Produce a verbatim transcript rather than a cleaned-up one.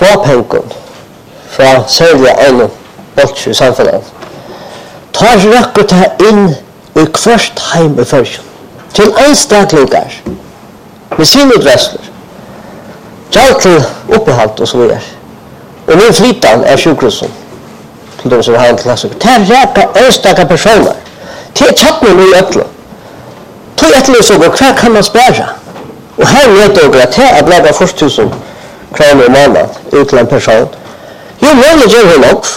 småpengen fra særlig en bolsje i samfunnet. Tar røkker ta inn i hvert heim i førsjon. Til einstaklingar med sine dressler. Gjald til oppehalt og så videre. Og min flytan er sjukhusen til de som har en klassiker. Det er reka einstakar personer. Det er tjattene i øtlo. Det er etter så hva kan man spæra? Og her vet dere at det er blant først tusen kroner i måneden ut til en person. Jo, måned gjør hun nok.